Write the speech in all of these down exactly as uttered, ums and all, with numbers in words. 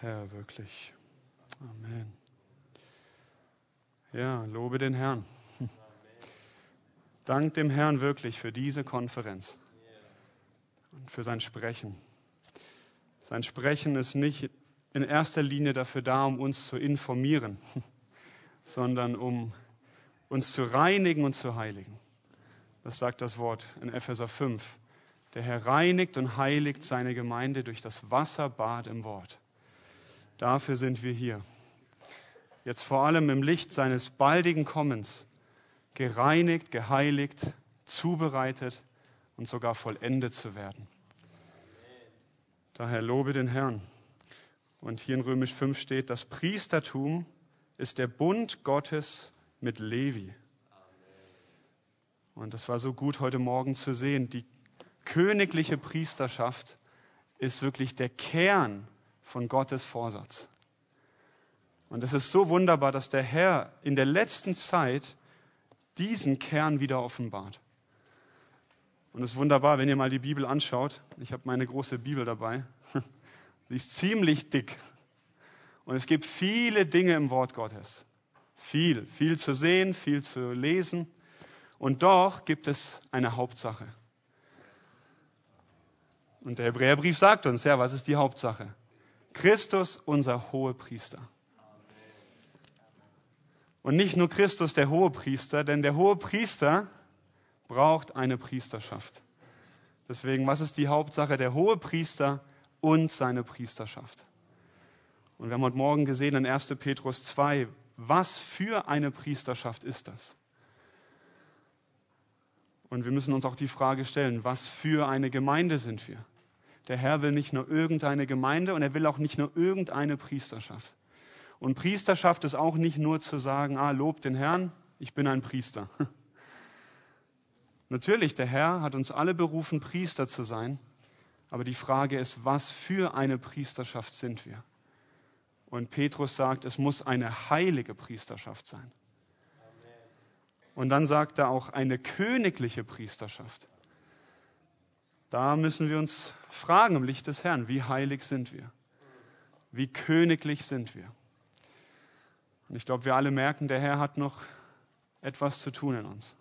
Herr, wirklich. Amen. Ja, lobe den Herrn. Dank dem Herrn wirklich für diese Konferenz und für sein Sprechen. Sein Sprechen ist nicht in erster Linie dafür da, um uns zu informieren, sondern um uns zu reinigen und zu heiligen. Das sagt das Wort in Epheser fünf. Der Herr reinigt und heiligt seine Gemeinde durch das Wasserbad im Wort. Dafür sind wir hier. Jetzt vor allem im Licht seines baldigen Kommens gereinigt, geheiligt, zubereitet und sogar vollendet zu werden. Daher lobe den Herrn. Und hier in Römisch fünf steht, das Priestertum ist der Bund Gottes mit Levi. Und das war so gut heute Morgen zu sehen. Die königliche Priesterschaft ist wirklich der Kern von Gottes Vorsatz. Und es ist so wunderbar, dass der Herr in der letzten Zeit diesen Kern wieder offenbart. Und es ist wunderbar, wenn ihr mal die Bibel anschaut. Ich habe meine große Bibel dabei. Sie ist ziemlich dick. Und es gibt viele Dinge im Wort Gottes. Viel, viel zu sehen, viel zu lesen. Und doch gibt es eine Hauptsache. Und der Hebräerbrief sagt uns, ja, was ist die Hauptsache? Christus, unser Hohepriester. Und nicht nur Christus, der Hohepriester, denn der Hohepriester braucht eine Priesterschaft. Deswegen, was ist die Hauptsache? Der Hohepriester und seine Priesterschaft. Und wir haben heute Morgen gesehen in erster Petrus zwei, was für eine Priesterschaft ist das? Und wir müssen uns auch die Frage stellen, was für eine Gemeinde sind wir? Der Herr will nicht nur irgendeine Gemeinde und er will auch nicht nur irgendeine Priesterschaft. Und Priesterschaft ist auch nicht nur zu sagen, ah, lob den Herrn, ich bin ein Priester. Natürlich, der Herr hat uns alle berufen, Priester zu sein. Aber die Frage ist, was für eine Priesterschaft sind wir? Und Petrus sagt, es muss eine heilige Priesterschaft sein. Und dann sagt er auch eine königliche Priesterschaft. Da müssen wir uns fragen im Licht des Herrn, wie heilig sind wir? Wie königlich sind wir? Und ich glaube, wir alle merken, der Herr hat noch etwas zu tun in uns.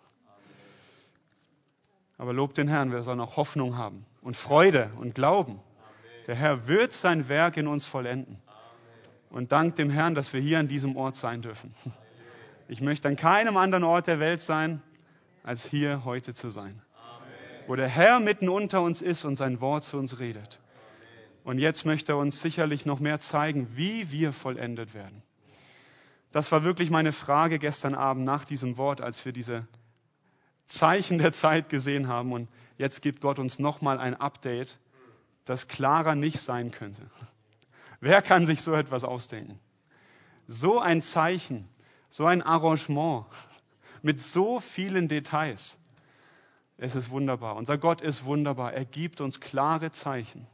Aber lobt den Herrn, wir sollen auch Hoffnung haben und Freude und Glauben. Der Herr wird sein Werk in uns vollenden. Und dank dem Herrn, dass wir hier an diesem Ort sein dürfen. Ich möchte an keinem anderen Ort der Welt sein, als hier heute zu sein. Wo der Herr mitten unter uns ist und sein Wort zu uns redet. Und jetzt möchte er uns sicherlich noch mehr zeigen, wie wir vollendet werden. Das war wirklich meine Frage gestern Abend nach diesem Wort, als wir diese Zeichen der Zeit gesehen haben. Und jetzt gibt Gott uns nochmal ein Update, das klarer nicht sein könnte. Wer kann sich so etwas ausdenken? So ein Zeichen, so ein Arrangement mit so vielen Details. Es ist wunderbar. Unser Gott ist wunderbar. Er gibt uns klare Zeichen.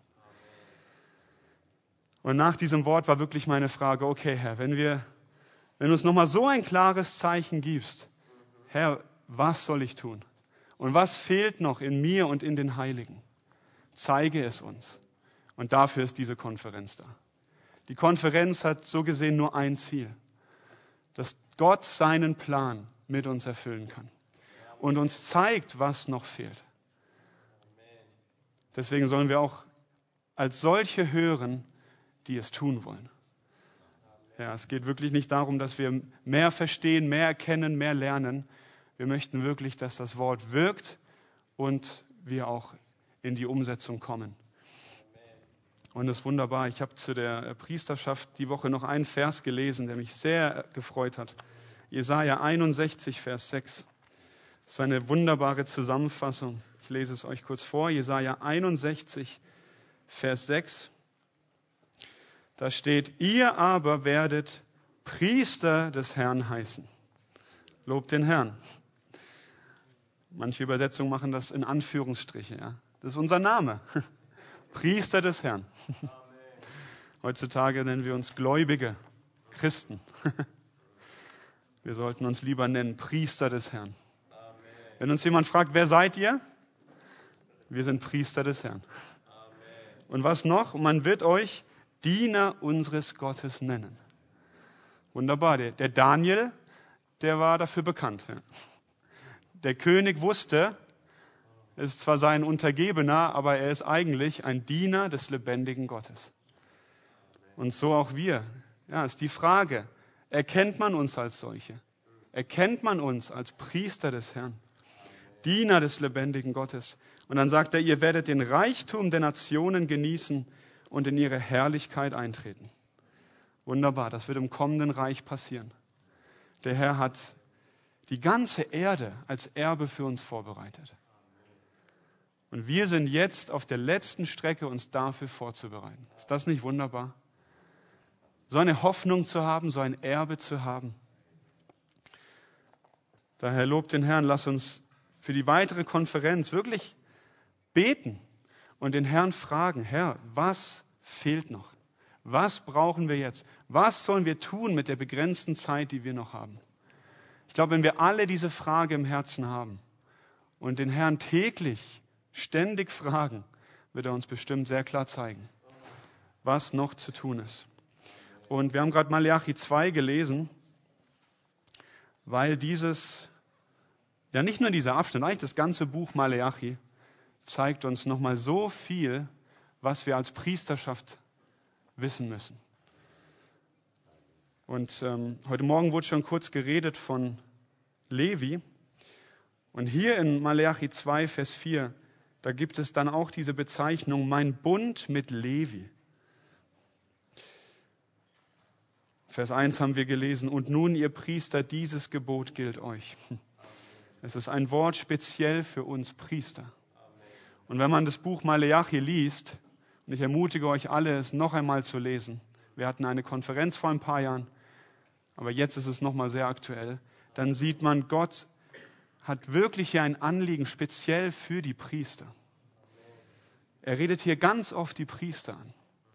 Und nach diesem Wort war wirklich meine Frage, okay, Herr, wenn wir, wenn du uns nochmal so ein klares Zeichen gibst, Herr, was soll ich tun? Und was fehlt noch in mir und in den Heiligen? Zeige es uns. Und dafür ist diese Konferenz da. Die Konferenz hat so gesehen nur ein Ziel, dass Gott seinen Plan mit uns erfüllen kann und uns zeigt, was noch fehlt. Deswegen sollen wir auch als solche hören, die es tun wollen. Ja, es geht wirklich nicht darum, dass wir mehr verstehen, mehr erkennen, mehr lernen. Wir möchten wirklich, dass das Wort wirkt und wir auch in die Umsetzung kommen. Und das ist wunderbar. Ich habe zu der Priesterschaft die Woche noch einen Vers gelesen, der mich sehr gefreut hat. Jesaja einundsechzig, Vers sechs. Das ist eine wunderbare Zusammenfassung. Ich lese es euch kurz vor. Jesaja einundsechzig, Vers sechs. Da steht, ihr aber werdet Priester des Herrn heißen. Lobt den Herrn. Manche Übersetzungen machen das in Anführungsstriche. Ja. Das ist unser Name. Priester des Herrn. Amen. Heutzutage nennen wir uns gläubige Christen. Wir sollten uns lieber nennen Priester des Herrn. Amen. Wenn uns jemand fragt, wer seid ihr? Wir sind Priester des Herrn. Amen. Und was noch? Man wird euch Diener unseres Gottes nennen. Wunderbar. Der, der Daniel, der war dafür bekannt. Ja. Der König wusste, er ist zwar sein Untergebener, aber er ist eigentlich ein Diener des lebendigen Gottes. Und so auch wir. Ja, ist die Frage, erkennt man uns als solche? Erkennt man uns als Priester des Herrn? Diener des lebendigen Gottes? Und dann sagt er, ihr werdet den Reichtum der Nationen genießen und in ihre Herrlichkeit eintreten. Wunderbar, das wird im kommenden Reich passieren. Der Herr hat die ganze Erde als Erbe für uns vorbereitet. Und wir sind jetzt auf der letzten Strecke, uns dafür vorzubereiten. Ist das nicht wunderbar? So eine Hoffnung zu haben, so ein Erbe zu haben. Daher lobt den Herrn, lass uns für die weitere Konferenz wirklich beten und den Herrn fragen, Herr, was fehlt noch? Was brauchen wir jetzt? Was sollen wir tun mit der begrenzten Zeit, die wir noch haben? Ich glaube, wenn wir alle diese Frage im Herzen haben und den Herrn täglich, ständig fragen, wird er uns bestimmt sehr klar zeigen, was noch zu tun ist. Und wir haben gerade Maleachi zwei gelesen, weil dieses, ja nicht nur dieser Abschnitt, eigentlich das ganze Buch Maleachi zeigt uns nochmal so viel, was wir als Priesterschaft wissen müssen. Und ähm, heute Morgen wurde schon kurz geredet von Levi. Und hier in Maleachi zwei, Vers vier, da gibt es dann auch diese Bezeichnung, mein Bund mit Levi. Vers eins haben wir gelesen, und nun, ihr Priester, dieses Gebot gilt euch. Es ist ein Wort speziell für uns Priester. Und wenn man das Buch Maleachi liest, und ich ermutige euch alle, es noch einmal zu lesen, wir hatten eine Konferenz vor ein paar Jahren, aber jetzt ist es nochmal sehr aktuell, dann sieht man, Gott hat wirklich hier ein Anliegen speziell für die Priester. Er redet hier ganz oft die Priester an.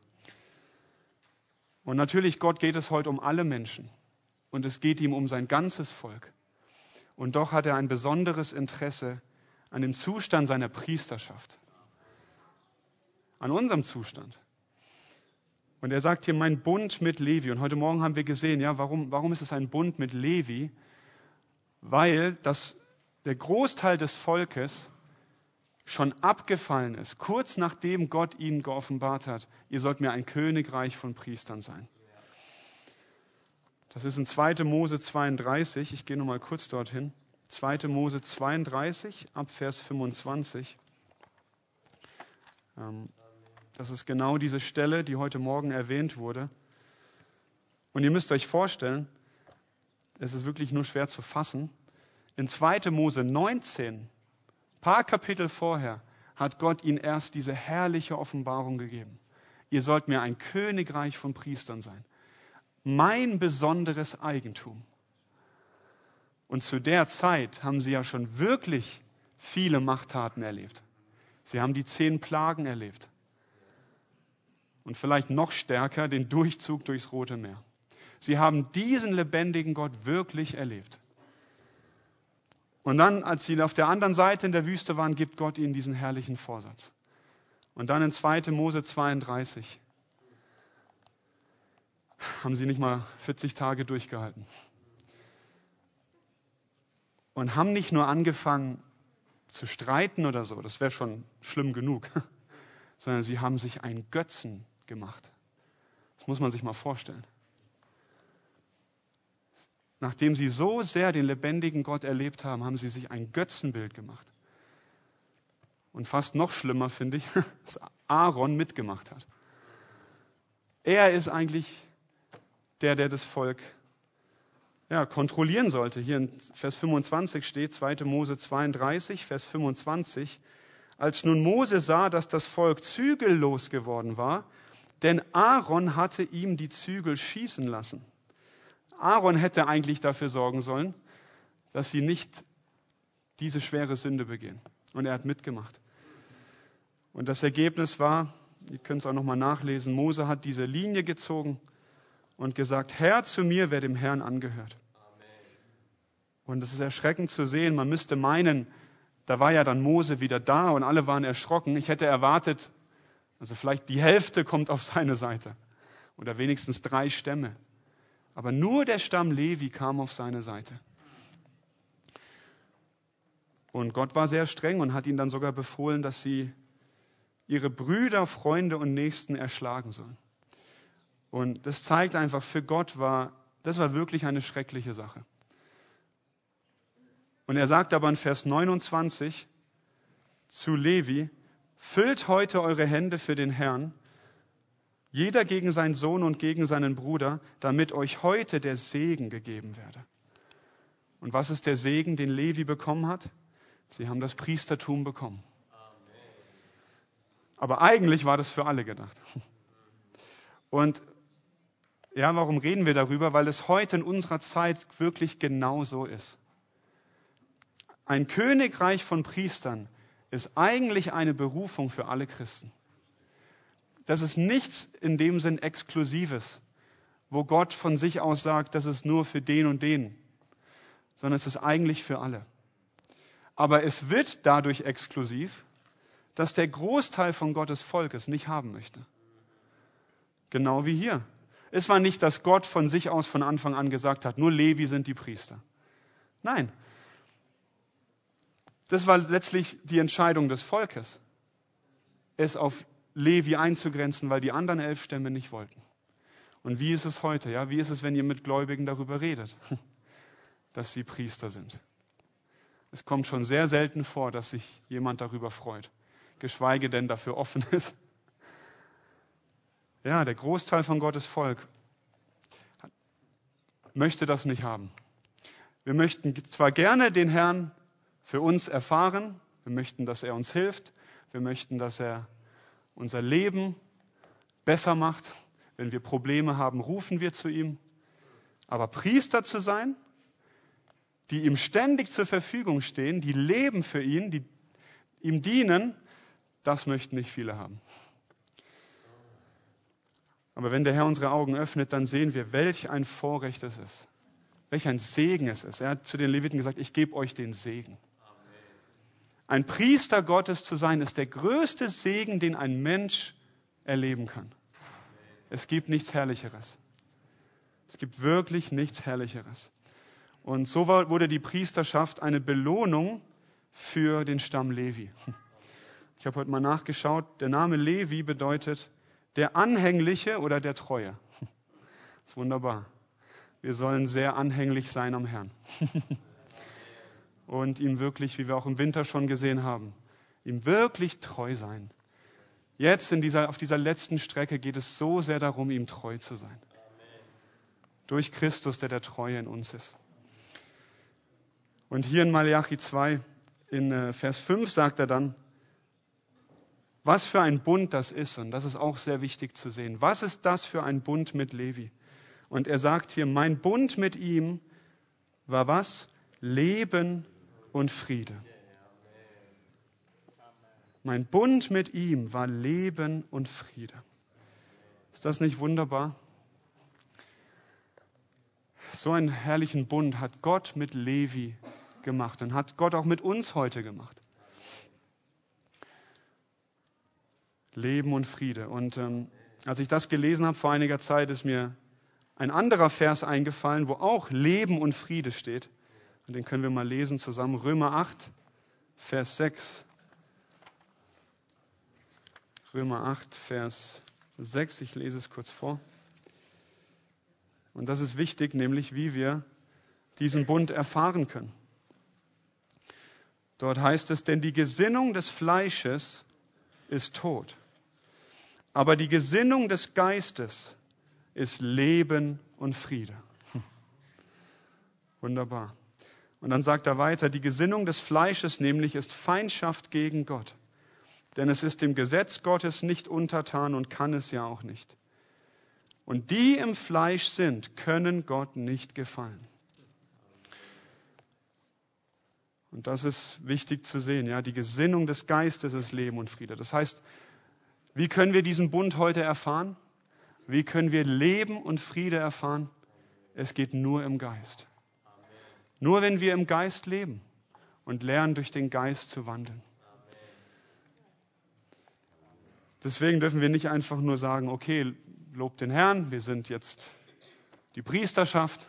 Und natürlich, Gott geht es heute um alle Menschen. Und es geht ihm um sein ganzes Volk. Und doch hat er ein besonderes Interesse an dem Zustand seiner Priesterschaft. An unserem Zustand. Und er sagt hier, mein Bund mit Levi. Und heute Morgen haben wir gesehen, ja, warum, warum ist es ein Bund mit Levi? Weil das, der Großteil des Volkes schon abgefallen ist, kurz nachdem Gott ihnen geoffenbart hat, ihr sollt mir ein Königreich von Priestern sein. Das ist in zweiter Mose zweiunddreißig, ich gehe nochmal kurz dorthin, zweiter Mose zweiunddreißig, ab Vers fünfundzwanzig. Das ist genau diese Stelle, die heute Morgen erwähnt wurde. Und ihr müsst euch vorstellen, es ist wirklich nur schwer zu fassen, in zweiter Mose neunzehn, paar Kapitel vorher, hat Gott ihnen erst diese herrliche Offenbarung gegeben. Ihr sollt mir ein Königreich von Priestern sein. Mein besonderes Eigentum. Und zu der Zeit haben sie ja schon wirklich viele Machttaten erlebt. Sie haben die zehn Plagen erlebt. Und vielleicht noch stärker den Durchzug durchs Rote Meer. Sie haben diesen lebendigen Gott wirklich erlebt. Und dann, als sie auf der anderen Seite in der Wüste waren, gibt Gott ihnen diesen herrlichen Vorsatz. Und dann in zweiter Mose zweiunddreißig haben sie nicht mal vierzig Tage durchgehalten. Und haben nicht nur angefangen zu streiten oder so, das wäre schon schlimm genug, sondern sie haben sich einen Götzen gemacht. Das muss man sich mal vorstellen. Nachdem sie so sehr den lebendigen Gott erlebt haben, haben sie sich ein Götzenbild gemacht. Und fast noch schlimmer finde ich, dass Aaron mitgemacht hat. Er ist eigentlich der, der das Volk ja, kontrollieren sollte. Hier in Vers fünfundzwanzig steht, zweiter Mose zweiunddreißig, Vers fünfundzwanzig. Als nun Mose sah, dass das Volk zügellos geworden war, denn Aaron hatte ihm die Zügel schießen lassen. Aaron hätte eigentlich dafür sorgen sollen, dass sie nicht diese schwere Sünde begehen. Und er hat mitgemacht. Und das Ergebnis war, ihr könnt es auch nochmal nachlesen, Mose hat diese Linie gezogen und gesagt, Herr zu mir, wer dem Herrn angehört. Amen. Und es ist erschreckend zu sehen, man müsste meinen, da war ja dann Mose wieder da und alle waren erschrocken. Ich hätte erwartet, also vielleicht die Hälfte kommt auf seine Seite. oder wenigstens drei Stämme. Aber nur der Stamm Levi kam auf seine Seite. Und Gott war sehr streng und hat ihnen dann sogar befohlen, dass sie ihre Brüder, Freunde und Nächsten erschlagen sollen. Und das zeigt einfach, für Gott war, das war wirklich eine schreckliche Sache. Und er sagt aber in Vers neunundzwanzig zu Levi, füllt heute eure Hände für den Herrn, jeder gegen seinen Sohn und gegen seinen Bruder, damit euch heute der Segen gegeben werde. Und was ist der Segen, den Levi bekommen hat? Sie haben das Priestertum bekommen. Aber eigentlich war das für alle gedacht. Und ja, warum reden wir darüber? Weil es heute in unserer Zeit wirklich genau so ist. Ein Königreich von Priestern ist eigentlich eine Berufung für alle Christen. Das ist nichts in dem Sinn Exklusives, wo Gott von sich aus sagt, das ist nur für den und den, sondern es ist eigentlich für alle. Aber es wird dadurch exklusiv, dass der Großteil von Gottes Volk es nicht haben möchte. Genau wie hier. Es war nicht, dass Gott von sich aus von Anfang an gesagt hat, nur Levi sind die Priester. Nein. Das war letztlich die Entscheidung des Volkes, es auf Levi einzugrenzen, weil die anderen elf Stämme nicht wollten. Und wie ist es heute? Ja, wie ist es, wenn ihr mit Gläubigen darüber redet, dass sie Priester sind? Es kommt schon sehr selten vor, dass sich jemand darüber freut, geschweige denn dafür offen ist. Ja, der Großteil von Gottes Volk möchte das nicht haben. Wir möchten zwar gerne den Herrn für uns erfahren, wir möchten, dass er uns hilft, wir möchten, dass er unser Leben besser macht. Wenn wir Probleme haben, rufen wir zu ihm. Aber Priester zu sein, die ihm ständig zur Verfügung stehen, die leben für ihn, die ihm dienen, das möchten nicht viele haben. Aber wenn der Herr unsere Augen öffnet, dann sehen wir, welch ein Vorrecht es ist. Welch ein Segen es ist. Er hat zu den Leviten gesagt, ich gebe euch den Segen. Ein Priester Gottes zu sein, ist der größte Segen, den ein Mensch erleben kann. Es gibt nichts Herrlicheres. Es gibt wirklich nichts Herrlicheres. Und so wurde die Priesterschaft eine Belohnung für den Stamm Levi. Ich habe heute mal nachgeschaut, der Name Levi bedeutet der Anhängliche oder der Treue. Das ist wunderbar. Wir sollen sehr anhänglich sein am Herrn. Und ihm wirklich, wie wir auch im Winter schon gesehen haben, ihm wirklich treu sein. Jetzt in dieser, auf dieser letzten Strecke geht es so sehr darum, ihm treu zu sein. Durch Christus, der der Treue in uns ist. Und hier in Malachi zwei, in Vers fünf sagt er dann, was für ein Bund das ist. Und das ist auch sehr wichtig zu sehen. Was ist das für ein Bund mit Levi? Und er sagt hier, mein Bund mit ihm war was? Leben und Friede. Mein Bund mit ihm war Leben und Friede. Ist das nicht wunderbar? So einen herrlichen Bund hat Gott mit Levi gemacht und hat Gott auch mit uns heute gemacht. Leben und Friede. Und ähm, als ich das gelesen habe vor einiger Zeit, ist mir ein anderer Vers eingefallen, wo auch Leben und Friede steht. Und den können wir mal lesen zusammen. Römer acht, Vers sechs. Römer acht, Vers sechs. Ich lese es kurz vor. Und das ist wichtig, nämlich wie wir diesen Bund erfahren können. Dort heißt es, denn die Gesinnung des Fleisches ist Tod. Aber die Gesinnung des Geistes ist Leben und Friede. Wunderbar. Und dann sagt er weiter, die Gesinnung des Fleisches nämlich ist Feindschaft gegen Gott. Denn es ist dem Gesetz Gottes nicht untertan und kann es ja auch nicht. Und die im Fleisch sind, können Gott nicht gefallen. Und das ist wichtig zu sehen. Ja, die Gesinnung des Geistes ist Leben und Friede. Das heißt, wie können wir diesen Bund heute erfahren? Wie können wir Leben und Friede erfahren? Es geht nur im Geist. Nur wenn wir im Geist leben und lernen, durch den Geist zu wandeln. Deswegen dürfen wir nicht einfach nur sagen, okay, lobt den Herrn, wir sind jetzt die Priesterschaft.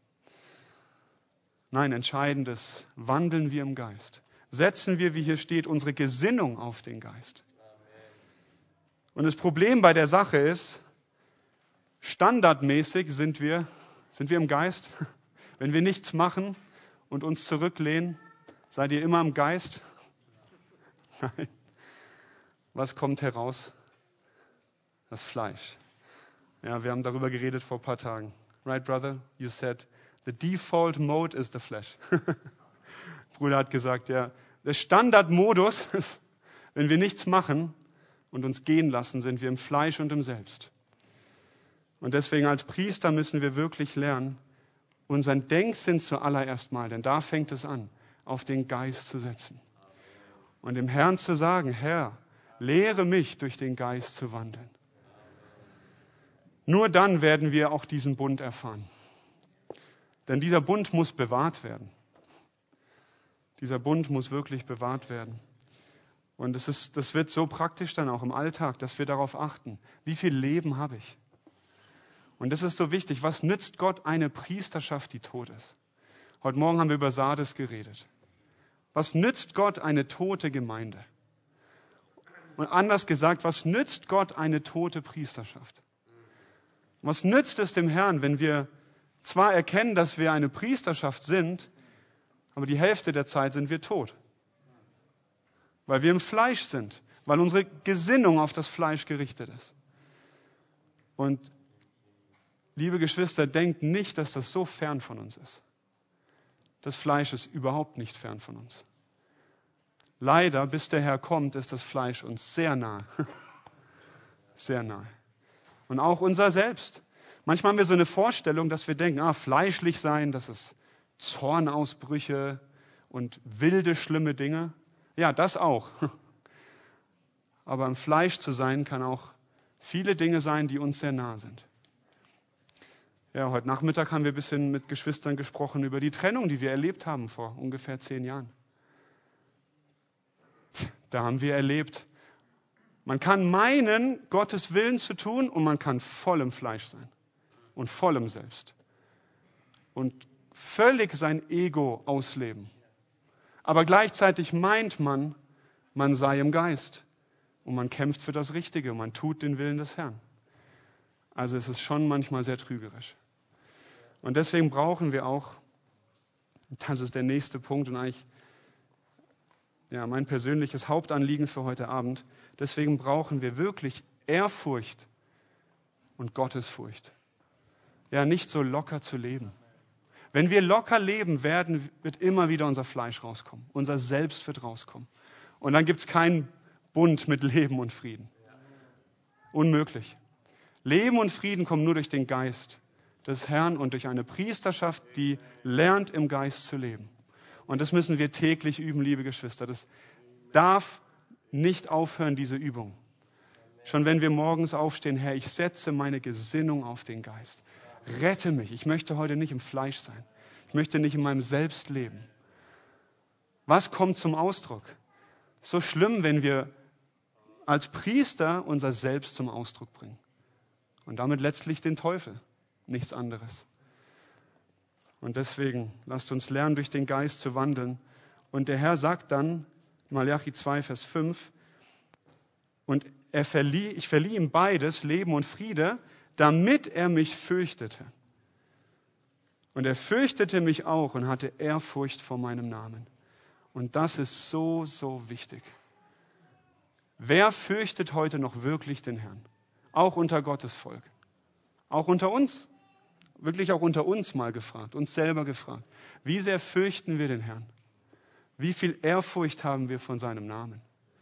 Nein, entscheidend ist, wandeln wir im Geist. Setzen wir, wie hier steht, unsere Gesinnung auf den Geist. Und das Problem bei der Sache ist, standardmäßig sind wir, sind wir im Geist. Wenn wir nichts machen und uns zurücklehnen, seid ihr immer im Geist? Nein. Was kommt heraus? Das Fleisch. Ja, wir haben darüber geredet vor ein paar Tagen. Right, brother? You said, the default mode is the flesh. Bruder hat gesagt, ja, der Standardmodus ist, wenn wir nichts machen und uns gehen lassen, sind wir im Fleisch und im Selbst. Und deswegen als Priester müssen wir wirklich lernen, unseren Denksinn zuallererst mal, denn da fängt es an, auf den Geist zu setzen. Und dem Herrn zu sagen, Herr, lehre mich, durch den Geist zu wandeln. Nur dann werden wir auch diesen Bund erfahren. Denn dieser Bund muss bewahrt werden. Dieser Bund muss wirklich bewahrt werden. Und das ist, das wird so praktisch dann auch im Alltag, dass wir darauf achten, wie viel Leben habe ich? Und das ist so wichtig. Was nützt Gott eine Priesterschaft, die tot ist? Heute Morgen haben wir über Sardes geredet. Was nützt Gott eine tote Gemeinde? Und anders gesagt, was nützt Gott eine tote Priesterschaft? Was nützt es dem Herrn, wenn wir zwar erkennen, dass wir eine Priesterschaft sind, aber die Hälfte der Zeit sind wir tot? Weil wir im Fleisch sind, weil unsere Gesinnung auf das Fleisch gerichtet ist. Und liebe Geschwister, denkt nicht, dass das so fern von uns ist. Das Fleisch ist überhaupt nicht fern von uns. Leider, bis der Herr kommt, ist das Fleisch uns sehr nahe. Sehr nahe. Und auch unser Selbst. Manchmal haben wir so eine Vorstellung, dass wir denken, ah, fleischlich sein, das ist Zornausbrüche und wilde, schlimme Dinge. Ja, das auch. Aber im Fleisch zu sein, kann auch viele Dinge sein, die uns sehr nahe sind. Ja, heute Nachmittag haben wir ein bisschen mit Geschwistern gesprochen über die Trennung, die wir erlebt haben vor ungefähr zehn Jahren. Da haben wir erlebt, man kann meinen, Gottes Willen zu tun und man kann voll im Fleisch sein und voll im Selbst und völlig sein Ego ausleben. Aber gleichzeitig meint man, man sei im Geist und man kämpft für das Richtige und man tut den Willen des Herrn. Also es ist schon manchmal sehr trügerisch. Und deswegen brauchen wir auch, das ist der nächste Punkt und eigentlich ja, mein persönliches Hauptanliegen für heute Abend, deswegen brauchen wir wirklich Ehrfurcht und Gottesfurcht. Ja, nicht so locker zu leben. Wenn wir locker leben werden, wird immer wieder unser Fleisch rauskommen. Unser Selbst wird rauskommen. Und dann gibt es keinen Bund mit Leben und Frieden. Unmöglich. Leben und Frieden kommen nur durch den Geist des Herrn und durch eine Priesterschaft, die lernt, im Geist zu leben. Und das müssen wir täglich üben, liebe Geschwister. Das darf nicht aufhören, diese Übung. Schon wenn wir morgens aufstehen, Herr, ich setze meine Gesinnung auf den Geist. Rette mich. Ich möchte heute nicht im Fleisch sein. Ich möchte nicht in meinem Selbst leben. Was kommt zum Ausdruck? So schlimm, wenn wir als Priester unser Selbst zum Ausdruck bringen. Und damit letztlich den Teufel. Nichts anderes. Und deswegen lasst uns lernen, durch den Geist zu wandeln. Und der Herr sagt dann, Malachi zwei, Vers fünf, und er verlieh, ich verlieh ihm beides, Leben und Friede, damit er mich fürchtete. Und er fürchtete mich auch und hatte Ehrfurcht vor meinem Namen. Und das ist so, so wichtig. Wer fürchtet heute noch wirklich den Herrn? Auch unter Gottes Volk. Auch unter uns. Wirklich auch unter uns mal gefragt, uns selber gefragt. Wie sehr fürchten wir den Herrn? Wie viel Ehrfurcht haben wir von seinem Namen?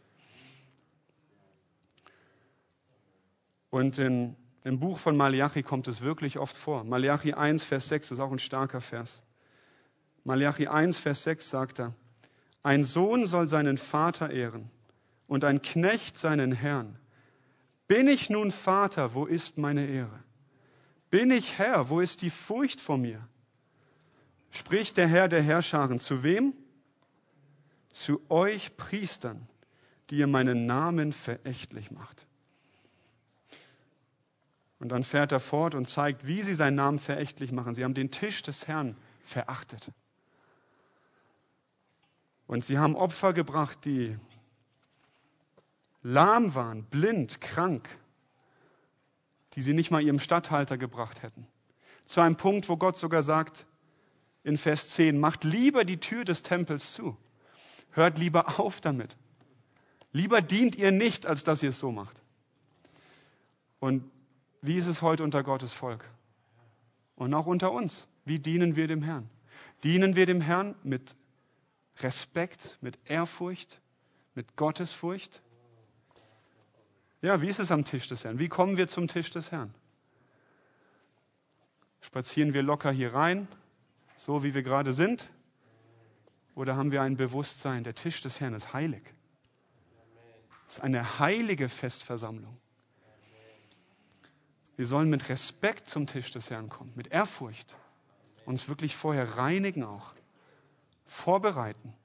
Und in, im Buch von Malachi kommt es wirklich oft vor. Malachi eins, Vers sechs ist auch ein starker Vers. Malachi eins, Vers sechs sagt er, ein Sohn soll seinen Vater ehren und ein Knecht seinen Herrn. Bin ich nun Vater, wo ist meine Ehre? Bin ich Herr, wo ist die Furcht vor mir? Spricht der Herr der Herrscharen. Zu wem? Zu euch Priestern, die ihr meinen Namen verächtlich macht. Und dann fährt er fort und zeigt, wie sie seinen Namen verächtlich machen. Sie haben den Tisch des Herrn verachtet. Und sie haben Opfer gebracht, die lahm waren, blind, krank, die sie nicht mal ihrem Statthalter gebracht hätten. Zu einem Punkt, wo Gott sogar sagt, in Vers zehn, macht lieber die Tür des Tempels zu. Hört lieber auf damit. Lieber dient ihr nicht, als dass ihr es so macht. Und wie ist es heute unter Gottes Volk? Und auch unter uns. Wie dienen wir dem Herrn? Dienen wir dem Herrn mit Respekt, mit Ehrfurcht, mit Gottesfurcht? Ja, wie ist es am Tisch des Herrn? Wie kommen wir zum Tisch des Herrn? Spazieren wir locker hier rein, so wie wir gerade sind? Oder haben wir ein Bewusstsein, der Tisch des Herrn ist heilig? Es ist eine heilige Festversammlung. Wir sollen mit Respekt zum Tisch des Herrn kommen, mit Ehrfurcht. Uns wirklich vorher reinigen auch, vorbereiten.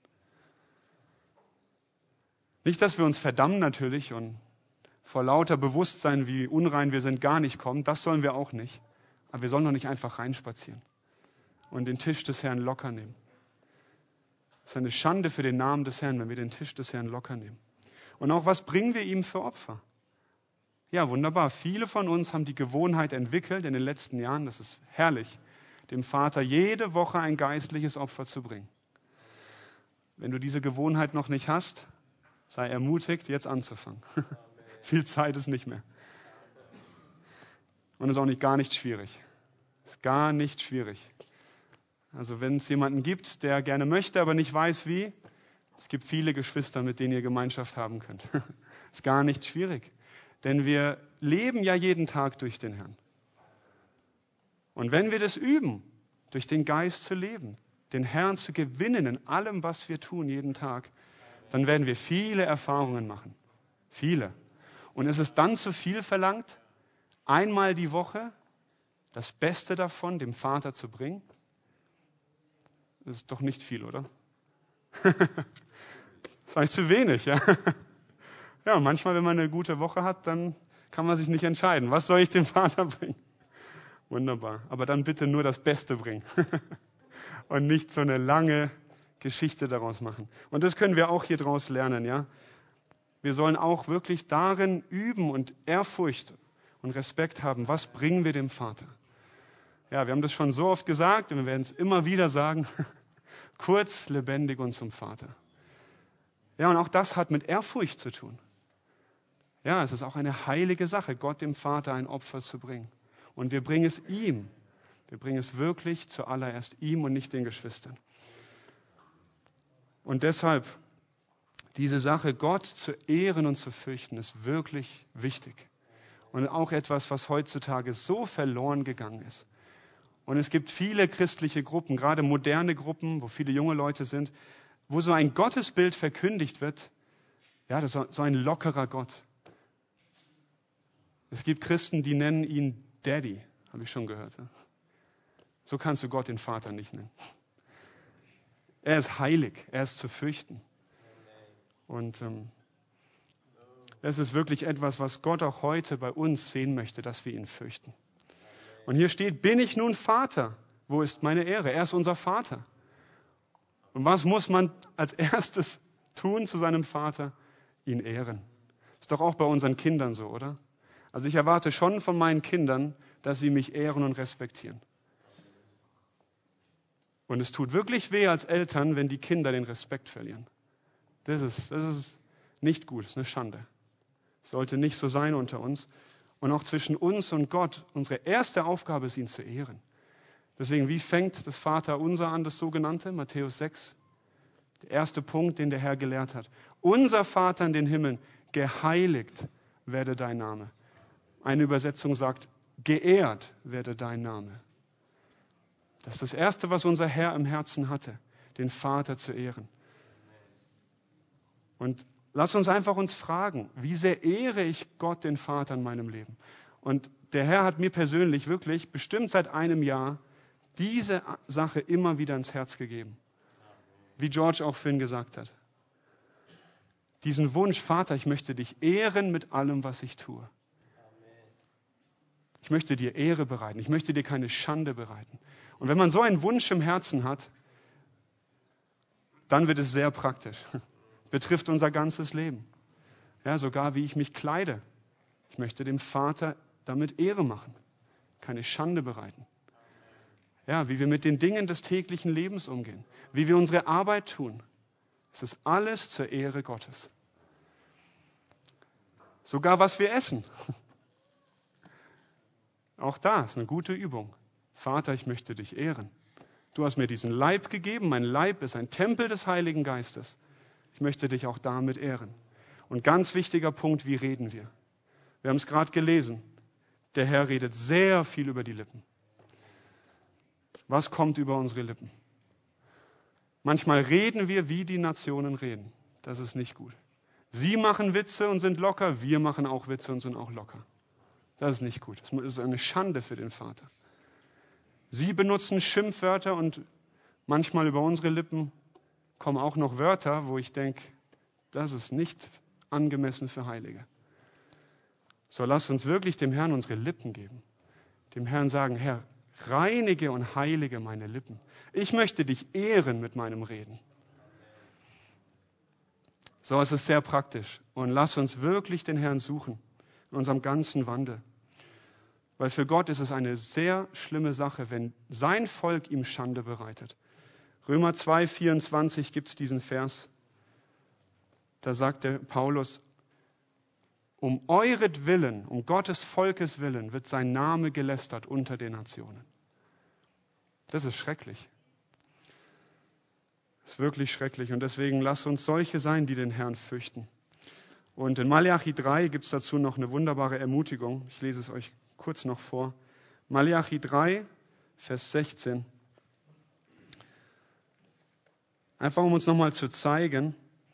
Nicht, dass wir uns verdammen natürlich und vor lauter Bewusstsein, wie unrein wir sind, gar nicht kommen. Das sollen wir auch nicht. Aber wir sollen doch nicht einfach reinspazieren und den Tisch des Herrn locker nehmen. Es ist eine Schande für den Namen des Herrn, wenn wir den Tisch des Herrn locker nehmen. Und auch, was bringen wir ihm für Opfer? Ja, wunderbar. Viele von uns haben die Gewohnheit entwickelt in den letzten Jahren, das ist herrlich, dem Vater jede Woche ein geistliches Opfer zu bringen. Wenn du diese Gewohnheit noch nicht hast, sei ermutigt, jetzt anzufangen. Viel Zeit ist nicht mehr. Und ist auch nicht gar nicht schwierig. Ist gar nicht schwierig. Also wenn es jemanden gibt, der gerne möchte, aber nicht weiß wie, es gibt viele Geschwister, mit denen ihr Gemeinschaft haben könnt. Ist gar nicht schwierig. Denn wir leben ja jeden Tag durch den Herrn. Und wenn wir das üben, durch den Geist zu leben, den Herrn zu gewinnen in allem, was wir tun, jeden Tag, dann werden wir viele Erfahrungen machen. Viele. Und ist es dann zu viel verlangt, einmal die Woche das Beste davon dem Vater zu bringen? Das ist doch nicht viel, oder? Das ist eigentlich zu wenig, ja. Ja, manchmal, wenn man eine gute Woche hat, dann kann man sich nicht entscheiden. Was soll ich dem Vater bringen? Wunderbar. Aber dann bitte nur das Beste bringen. Und nicht so eine lange Geschichte daraus machen. Und das können wir auch hier draus lernen, ja. Wir sollen auch wirklich darin üben und Ehrfurcht und Respekt haben. Was bringen wir dem Vater? Ja, wir haben das schon so oft gesagt und wir werden es immer wieder sagen. Kurz, lebendig und zum Vater. Ja, und auch das hat mit Ehrfurcht zu tun. Ja, es ist auch eine heilige Sache, Gott dem Vater ein Opfer zu bringen. Und wir bringen es ihm. Wir bringen es wirklich zuallererst ihm und nicht den Geschwistern. Und deshalb, diese Sache, Gott zu ehren und zu fürchten, ist wirklich wichtig. Und auch etwas, was heutzutage so verloren gegangen ist. Und es gibt viele christliche Gruppen, gerade moderne Gruppen, wo viele junge Leute sind, wo so ein Gottesbild verkündigt wird, ja, das ist so ein lockerer Gott. Es gibt Christen, die nennen ihn Daddy, habe ich schon gehört. Ja? So kannst du Gott den Vater nicht nennen. Er ist heilig, er ist zu fürchten. Und ähm, es ist wirklich etwas, was Gott auch heute bei uns sehen möchte, dass wir ihn fürchten. Und hier steht, bin ich nun Vater? Wo ist meine Ehre? Er ist unser Vater. Und was muss man als erstes tun zu seinem Vater? Ihn ehren. Ist doch auch bei unseren Kindern so, oder? Also ich erwarte schon von meinen Kindern, dass sie mich ehren und respektieren. Und es tut wirklich weh als Eltern, wenn die Kinder den Respekt verlieren. Das ist, das ist nicht gut, das ist eine Schande. Es sollte nicht so sein unter uns. Und auch zwischen uns und Gott, unsere erste Aufgabe ist, ihn zu ehren. Deswegen, wie fängt das Vaterunser an, das sogenannte, Matthäus sechs? Der erste Punkt, den der Herr gelehrt hat. Unser Vater in den Himmeln, geheiligt werde dein Name. Eine Übersetzung sagt, geehrt werde dein Name. Das ist das Erste, was unser Herr im Herzen hatte, den Vater zu ehren. Und lass uns einfach uns fragen, wie sehr ehre ich Gott, den Vater, in meinem Leben? Und der Herr hat mir persönlich wirklich bestimmt seit einem Jahr diese Sache immer wieder ins Herz gegeben. Wie George auch vorhin gesagt hat. Diesen Wunsch, Vater, ich möchte dich ehren mit allem, was ich tue. Ich möchte dir Ehre bereiten. Ich möchte dir keine Schande bereiten. Und wenn man so einen Wunsch im Herzen hat, dann wird es sehr praktisch. Betrifft unser ganzes Leben. Ja, sogar wie ich mich kleide. Ich möchte dem Vater damit Ehre machen. Keine Schande bereiten. Ja, wie wir mit den Dingen des täglichen Lebens umgehen. Wie wir unsere Arbeit tun. Es ist alles zur Ehre Gottes. Sogar was wir essen. Auch da ist eine gute Übung. Vater, ich möchte dich ehren. Du hast mir diesen Leib gegeben. Mein Leib ist ein Tempel des Heiligen Geistes. Ich möchte dich auch damit ehren. Und ganz wichtiger Punkt, wie reden wir? Wir haben es gerade gelesen. Der Herr redet sehr viel über die Lippen. Was kommt über unsere Lippen? Manchmal reden wir, wie die Nationen reden. Das ist nicht gut. Sie machen Witze und sind locker. Wir machen auch Witze und sind auch locker. Das ist nicht gut. Das ist eine Schande für den Vater. Sie benutzen Schimpfwörter und manchmal über unsere Lippen kommen auch noch Wörter, wo ich denke, das ist nicht angemessen für Heilige. So lasst uns wirklich dem Herrn unsere Lippen geben. Dem Herrn sagen, Herr, reinige und heilige meine Lippen. Ich möchte dich ehren mit meinem Reden. So ist es sehr praktisch. Und lass uns wirklich den Herrn suchen in unserem ganzen Wandel. Weil für Gott ist es eine sehr schlimme Sache, wenn sein Volk ihm Schande bereitet. Römer zwei, vierundzwanzig gibt es diesen Vers. Da sagt der Paulus, um euretwillen, um Gottes Volkes Willen, wird sein Name gelästert unter den Nationen. Das ist schrecklich. Das ist wirklich schrecklich. Und deswegen lasst uns solche sein, die den Herrn fürchten. Und in Malachi drei gibt es dazu noch eine wunderbare Ermutigung. Ich lese es euch kurz noch vor. Malachi drei, Vers sechzehn. Einfach um uns nochmal zu zeigen,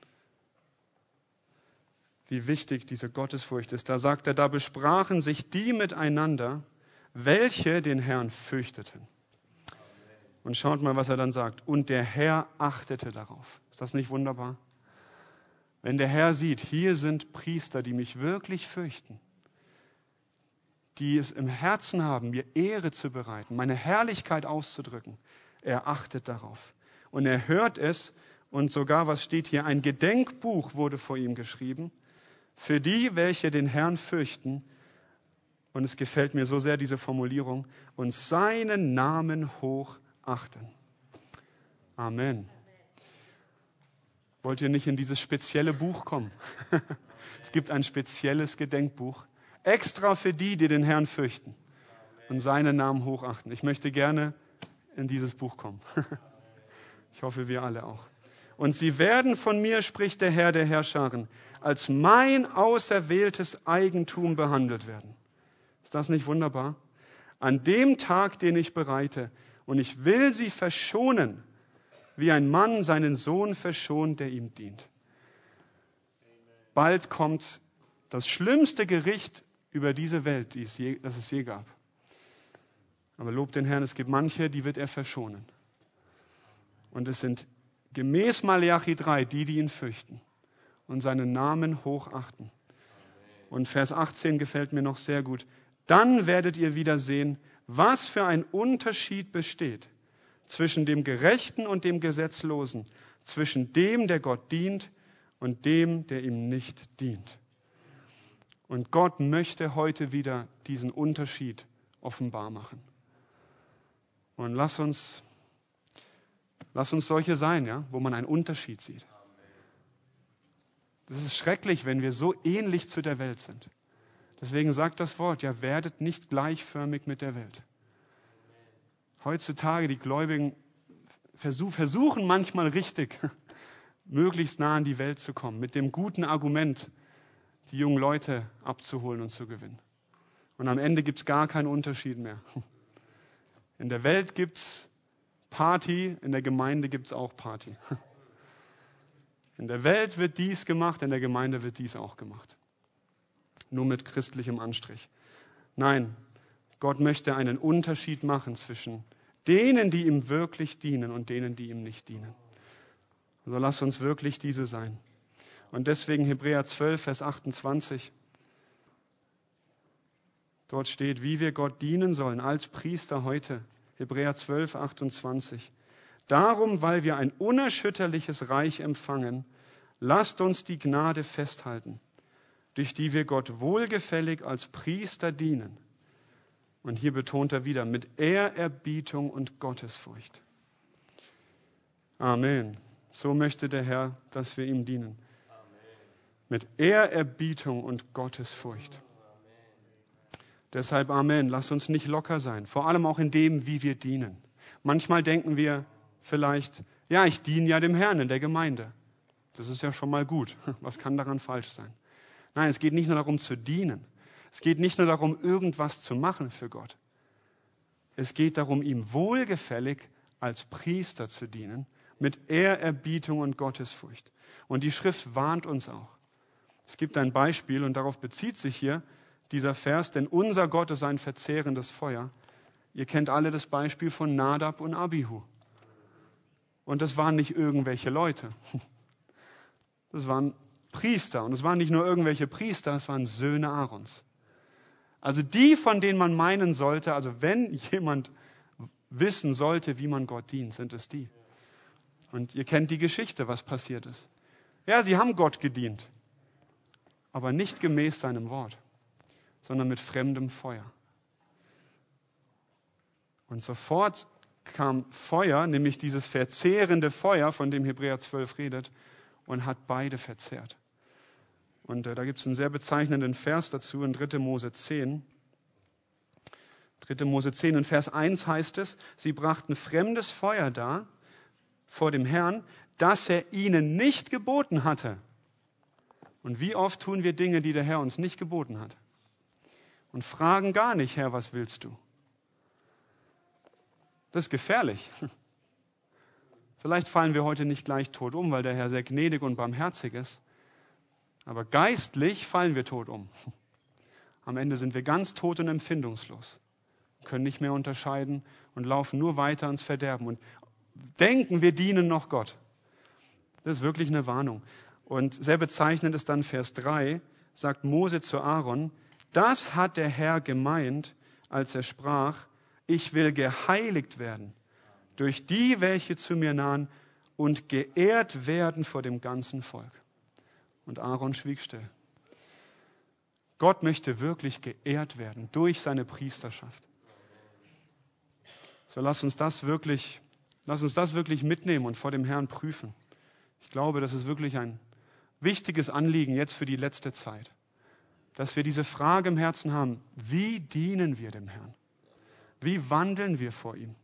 wie wichtig diese Gottesfurcht ist. Da sagt er, da besprachen sich die miteinander, welche den Herrn fürchteten. Und schaut mal, was er dann sagt. Und der Herr achtete darauf. Ist das nicht wunderbar? Wenn der Herr sieht, hier sind Priester, die mich wirklich fürchten, die es im Herzen haben, mir Ehre zu bereiten, meine Herrlichkeit auszudrücken, er achtet darauf. Und er hört es und sogar, was steht hier, ein Gedenkbuch wurde vor ihm geschrieben, für die, welche den Herrn fürchten, und es gefällt mir so sehr, diese Formulierung, und seinen Namen hoch achten. Amen. Wollt ihr nicht in dieses spezielle Buch kommen? Es gibt ein spezielles Gedenkbuch, extra für die, die den Herrn fürchten und seinen Namen hochachten. Ich möchte gerne in dieses Buch kommen. Ich hoffe, wir alle auch. Und sie werden von mir, spricht der Herr der Herrscharen, als mein auserwähltes Eigentum behandelt werden. Ist das nicht wunderbar? An dem Tag, den ich bereite, und ich will sie verschonen, wie ein Mann seinen Sohn verschont, der ihm dient. Bald kommt das schlimmste Gericht über diese Welt, die es je, das es je gab. Aber lobt den Herrn, es gibt manche, die wird er verschonen. Und es sind gemäß Malachi drei die, die ihn fürchten und seinen Namen hochachten. Und Vers achtzehn gefällt mir noch sehr gut. Dann werdet ihr wieder sehen, was für ein Unterschied besteht zwischen dem Gerechten und dem Gesetzlosen, zwischen dem, der Gott dient, und dem, der ihm nicht dient. Und Gott möchte heute wieder diesen Unterschied offenbar machen. Und lass uns, lass uns solche sein, ja, wo man einen Unterschied sieht. Das ist schrecklich, wenn wir so ähnlich zu der Welt sind. Deswegen sagt das Wort, ja, werdet nicht gleichförmig mit der Welt. Heutzutage, die Gläubigen versuch, versuchen manchmal richtig, möglichst nah an die Welt zu kommen, mit dem guten Argument, die jungen Leute abzuholen und zu gewinnen. Und am Ende gibt es gar keinen Unterschied mehr. In der Welt gibt es Party, in der Gemeinde gibt es auch Party. In der Welt wird dies gemacht, in der Gemeinde wird dies auch gemacht. Nur mit christlichem Anstrich. Nein, Gott möchte einen Unterschied machen zwischen denen, die ihm wirklich dienen und denen, die ihm nicht dienen. Also lass uns wirklich diese sein. Und deswegen Hebräer zwölf, Vers achtundzwanzig. Dort steht, wie wir Gott dienen sollen als Priester heute. Hebräer zwölf, achtundzwanzig. Darum, weil wir ein unerschütterliches Reich empfangen, lasst uns die Gnade festhalten, durch die wir Gott wohlgefällig als Priester dienen. Und hier betont er wieder, mit Ehrerbietung und Gottesfurcht. Amen. So möchte der Herr, dass wir ihm dienen. Mit Ehrerbietung und Gottesfurcht. Deshalb Amen. Lass uns nicht locker sein, vor allem auch in dem, wie wir dienen. Manchmal denken wir vielleicht, ja, ich diene ja dem Herrn in der Gemeinde. Das ist ja schon mal gut. Was kann daran falsch sein? Nein, es geht nicht nur darum zu dienen. Es geht nicht nur darum, irgendwas zu machen für Gott. Es geht darum, ihm wohlgefällig als Priester zu dienen, mit Ehrerbietung und Gottesfurcht. Und die Schrift warnt uns auch. Es gibt ein Beispiel und darauf bezieht sich hier dieser Vers, denn unser Gott ist ein verzehrendes Feuer. Ihr kennt alle das Beispiel von Nadab und Abihu. Und das waren nicht irgendwelche Leute. Das waren Priester. Und es waren nicht nur irgendwelche Priester, es waren Söhne Aarons. Also die, von denen man meinen sollte, also wenn jemand wissen sollte, wie man Gott dient, sind es die. Und ihr kennt die Geschichte, was passiert ist. Ja, sie haben Gott gedient, aber nicht gemäß seinem Wort, sondern mit fremdem Feuer. Und sofort kam Feuer, nämlich dieses verzehrende Feuer, von dem Hebräer zwölf redet, und hat beide verzehrt. Und äh, da gibt es einen sehr bezeichnenden Vers dazu in dritter Mose zehn. dritter Mose zehn, in Vers eins heißt es, sie brachten fremdes Feuer dar vor dem Herrn, das er ihnen nicht geboten hatte. Und wie oft tun wir Dinge, die der Herr uns nicht geboten hat? Und fragen gar nicht, Herr, was willst du? Das ist gefährlich. Vielleicht fallen wir heute nicht gleich tot um, weil der Herr sehr gnädig und barmherzig ist. Aber geistlich fallen wir tot um. Am Ende sind wir ganz tot und empfindungslos, können nicht mehr unterscheiden und laufen nur weiter ins Verderben und denken, wir dienen noch Gott. Das ist wirklich eine Warnung. Und sehr bezeichnend ist dann Vers drei, sagt Mose zu Aaron, das hat der Herr gemeint, als er sprach, ich will geheiligt werden durch die, welche zu mir nahen und geehrt werden vor dem ganzen Volk. Und Aaron schwieg still. Gott möchte wirklich geehrt werden durch seine Priesterschaft. So lass uns das wirklich, lass uns das wirklich mitnehmen und vor dem Herrn prüfen. Ich glaube, das ist wirklich ein wichtiges Anliegen jetzt für die letzte Zeit, dass wir diese Frage im Herzen haben, wie dienen wir dem Herrn? Wie wandeln wir vor ihm?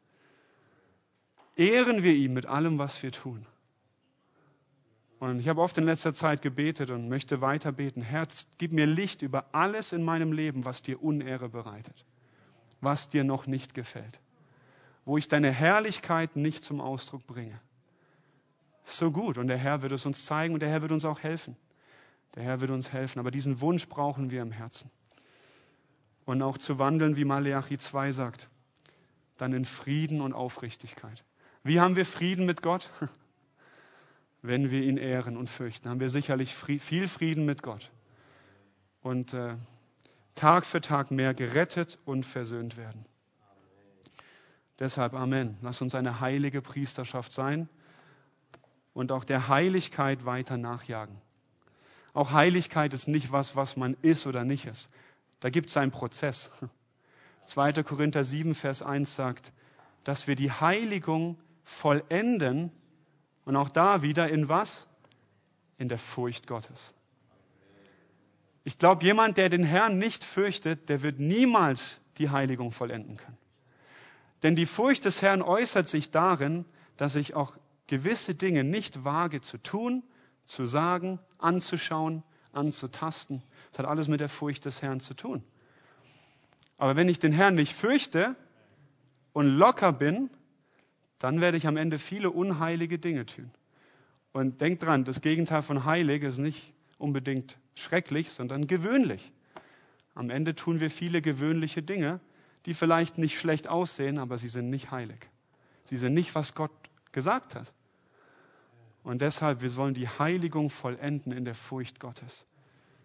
Ehren wir ihn mit allem, was wir tun? Und ich habe oft in letzter Zeit gebetet und möchte weiter beten. Herr, gib mir Licht über alles in meinem Leben, was dir Unehre bereitet, was dir noch nicht gefällt, wo ich deine Herrlichkeit nicht zum Ausdruck bringe. So gut und der Herr wird es uns zeigen und der Herr wird uns auch helfen. Der Herr wird uns helfen, aber diesen Wunsch brauchen wir im Herzen. Und auch zu wandeln, wie Maleachi zwei sagt, dann in Frieden und Aufrichtigkeit. Wie haben wir Frieden mit Gott? Wenn wir ihn ehren und fürchten, haben wir sicherlich viel Frieden mit Gott. Und äh, Tag für Tag mehr gerettet und versöhnt werden. Deshalb Amen. Lass uns eine heilige Priesterschaft sein und auch der Heiligkeit weiter nachjagen. Auch Heiligkeit ist nicht was, was man ist oder nicht ist. Da gibt es einen Prozess. zweiter Korinther sieben, Vers eins sagt, dass wir die Heiligung vollenden und auch da wieder in was? In der Furcht Gottes. Ich glaube, jemand, der den Herrn nicht fürchtet, der wird niemals die Heiligung vollenden können. Denn die Furcht des Herrn äußert sich darin, dass ich auch gewisse Dinge nicht wage zu tun, zu sagen, anzuschauen, anzutasten. Das hat alles mit der Furcht des Herrn zu tun. Aber wenn ich den Herrn nicht fürchte und locker bin, dann werde ich am Ende viele unheilige Dinge tun. Und denkt dran, das Gegenteil von heilig ist nicht unbedingt schrecklich, sondern gewöhnlich. Am Ende tun wir viele gewöhnliche Dinge, die vielleicht nicht schlecht aussehen, aber sie sind nicht heilig. Sie sind nicht, was Gott gesagt hat. Und deshalb, wir sollen die Heiligung vollenden in der Furcht Gottes.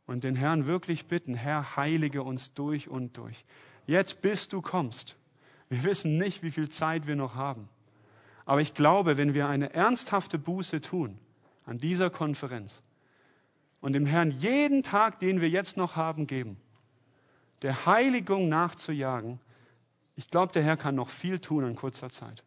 Und den Herrn wirklich bitten, Herr, heilige uns durch und durch. Jetzt bis du kommst. Wir wissen nicht, wie viel Zeit wir noch haben. Aber ich glaube, wenn wir eine ernsthafte Buße tun an dieser Konferenz und dem Herrn jeden Tag, den wir jetzt noch haben, geben, der Heiligung nachzujagen, ich glaube, der Herr kann noch viel tun in kurzer Zeit.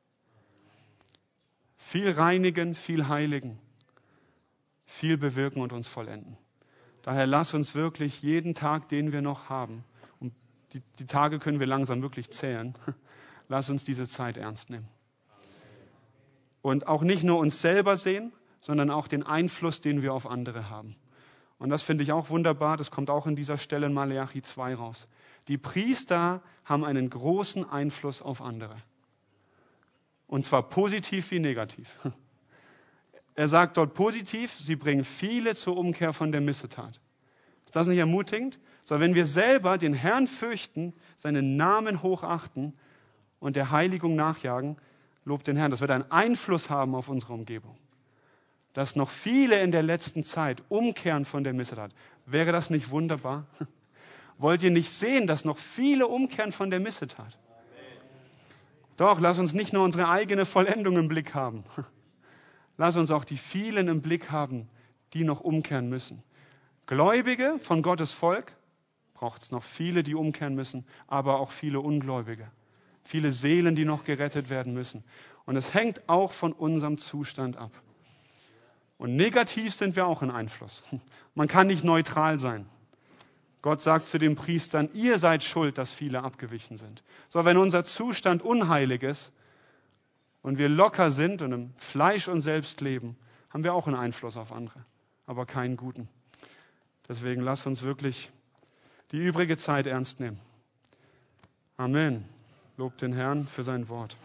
Viel reinigen, viel heiligen, viel bewirken und uns vollenden. Daher lass uns wirklich jeden Tag, den wir noch haben, und die, die Tage können wir langsam wirklich zählen, lass uns diese Zeit ernst nehmen. Und auch nicht nur uns selber sehen, sondern auch den Einfluss, den wir auf andere haben. Und das finde ich auch wunderbar, das kommt auch in dieser Stelle in Maleachi zwei raus. Die Priester haben einen großen Einfluss auf andere. Und zwar positiv wie negativ. Er sagt dort positiv, sie bringen viele zur Umkehr von der Missetat. Ist das nicht ermutigend? So, wenn wir selber den Herrn fürchten, seinen Namen hochachten und der Heiligung nachjagen, lobt den Herrn. Das wird einen Einfluss haben auf unsere Umgebung. Dass noch viele in der letzten Zeit umkehren von der Missetat. Wäre das nicht wunderbar? Wollt ihr nicht sehen, dass noch viele umkehren von der Missetat? Doch, lass uns nicht nur unsere eigene Vollendung im Blick haben. Lass uns auch die vielen im Blick haben, die noch umkehren müssen. Gläubige von Gottes Volk braucht es noch viele, die umkehren müssen, aber auch viele Ungläubige. Viele Seelen, die noch gerettet werden müssen. Und es hängt auch von unserem Zustand ab. Und negativ sind wir auch in Einfluss. Man kann nicht neutral sein. Gott sagt zu den Priestern, ihr seid schuld, dass viele abgewichen sind. So, wenn unser Zustand unheilig ist und wir locker sind und im Fleisch und Selbst leben, haben wir auch einen Einfluss auf andere, aber keinen guten. Deswegen lasst uns wirklich die übrige Zeit ernst nehmen. Amen. Lobt den Herrn für sein Wort.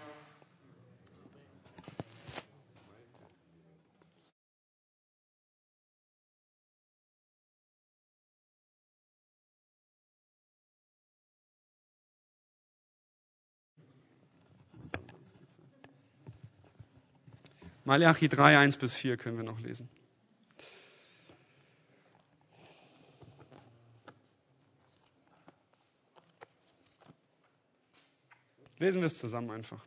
Maleachi drei, eins bis vier können wir noch lesen. Lesen wir es zusammen einfach.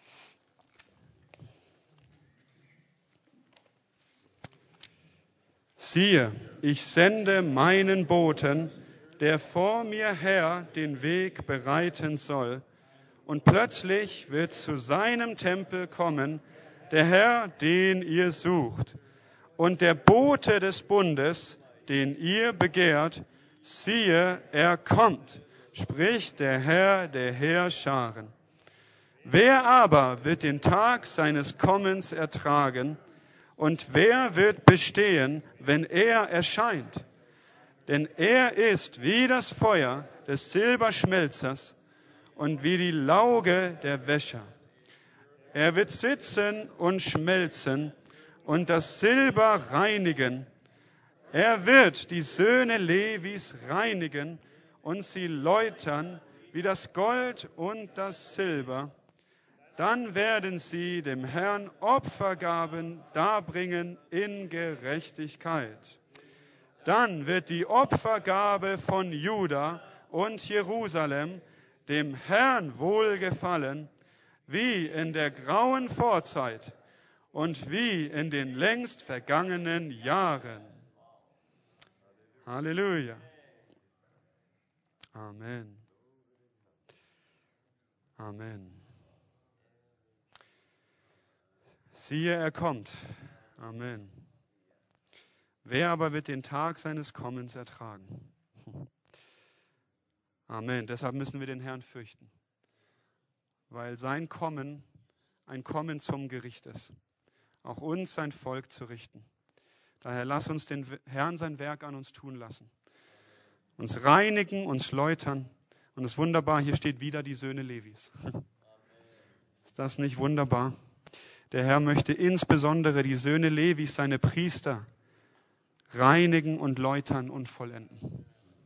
Siehe, ich sende meinen Boten, der vor mir her den Weg bereiten soll. Und plötzlich wird zu seinem Tempel kommen der Herr, den ihr sucht. Und der Bote des Bundes, den ihr begehrt, siehe, er kommt, spricht der Herr der Heerscharen. Wer aber wird den Tag seines Kommens ertragen? Und wer wird bestehen, wenn er erscheint? Denn er ist wie das Feuer des Silberschmelzers und wie die Lauge der Wäscher. Er wird sitzen und schmelzen und das Silber reinigen. Er wird die Söhne Levis reinigen und sie läutern wie das Gold und das Silber. Dann werden sie dem Herrn Opfergaben darbringen in Gerechtigkeit. Dann wird die Opfergabe von Juda und Jerusalem dem Herrn wohlgefallen, wie in der grauen Vorzeit und wie in den längst vergangenen Jahren. Halleluja. Amen. Amen. Siehe, er kommt. Amen. Wer aber wird den Tag seines Kommens ertragen? Amen. Deshalb müssen wir den Herrn fürchten, weil sein Kommen ein Kommen zum Gericht ist, auch uns, sein Volk, zu richten. Daher lass uns den Herrn sein Werk an uns tun lassen, uns reinigen, uns läutern. Und es ist wunderbar, hier steht wieder die Söhne Levis. Ist das nicht wunderbar? Der Herr möchte insbesondere die Söhne Levis, seine Priester, reinigen und läutern und vollenden.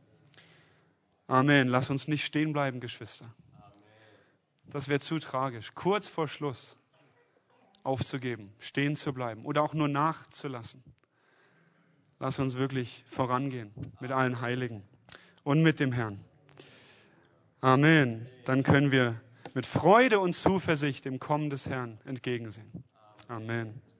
Amen. Lass uns nicht stehen bleiben, Geschwister. Das wäre zu tragisch. Kurz vor Schluss aufzugeben, stehen zu bleiben oder auch nur nachzulassen. Lass uns wirklich vorangehen mit allen Heiligen und mit dem Herrn. Amen. Dann können wir mit Freude und Zuversicht dem Kommen des Herrn entgegensehen. Amen.